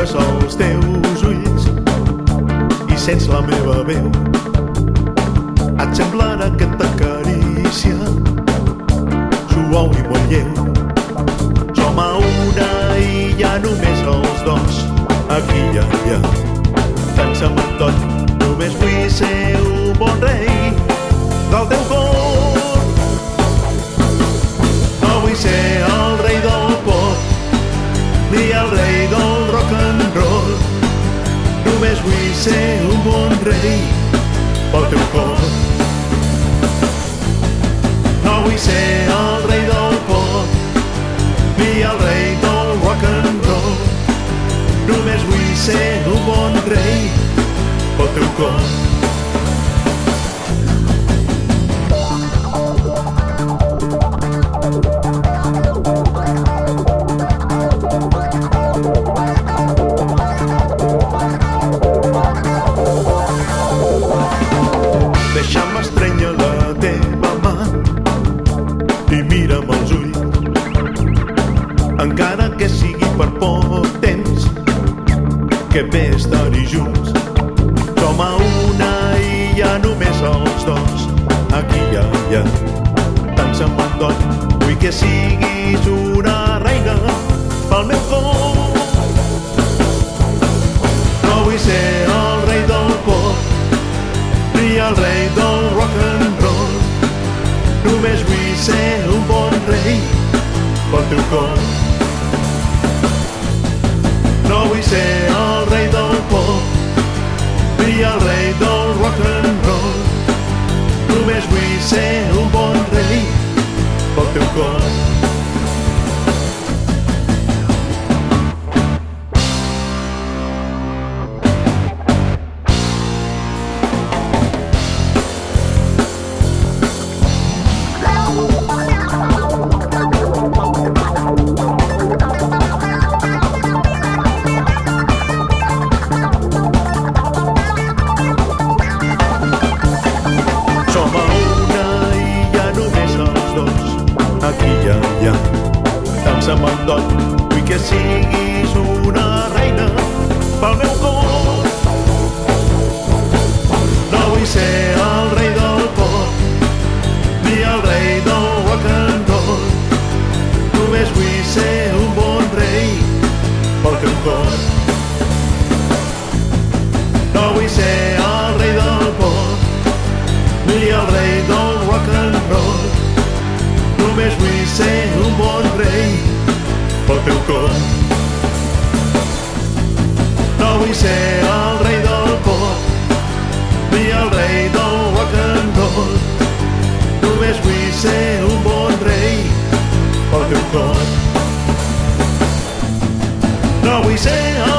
només els teus ulls i sents la meva veu. Et semblarà aquesta carícia suau i molt lleu. Som a una illa només els dos, aquí i allà. Pensa'm en tot, només vull ser un bon rei del teu cor. No vull ser el rei del pop ni el rei del rock and roll. Només vull ser un bon rei pel teu cor. No vull ser el rei del pop ni el rei del rock and roll. Només vull ser un bon rei pel teu cor. Deixa'm estrènyer la teva mà i mira'm als ulls, encara que sigui per poc temps, que bé estar-hi junts. Som a una illa només els dos, aquí i allà. Tant se me'n dona, vull que siguis una reina pel meu cor. No vull ser el rei del pop ni el rei del rock and roll. Només vull ser un bon rei pel teu cor. No vull ser el rei del pop ni el rei del rock and roll. Només vull ser un bon rei pel teu cor. Aquí i allà, tant se me'n dona, vull que siguis una reina pel meu cor. No vull ser el rei del pop ni el rei del rock and roll. Només vull ser un bon rei pel teu cor. No vull ser el rei del pop ni el rei del rock and roll. Només vull ser un bon rei pel teu cor. No vull ser el rei del pop ni el rei del rock and roll. Només vull ser un bon rei pel teu cor. No vull ser el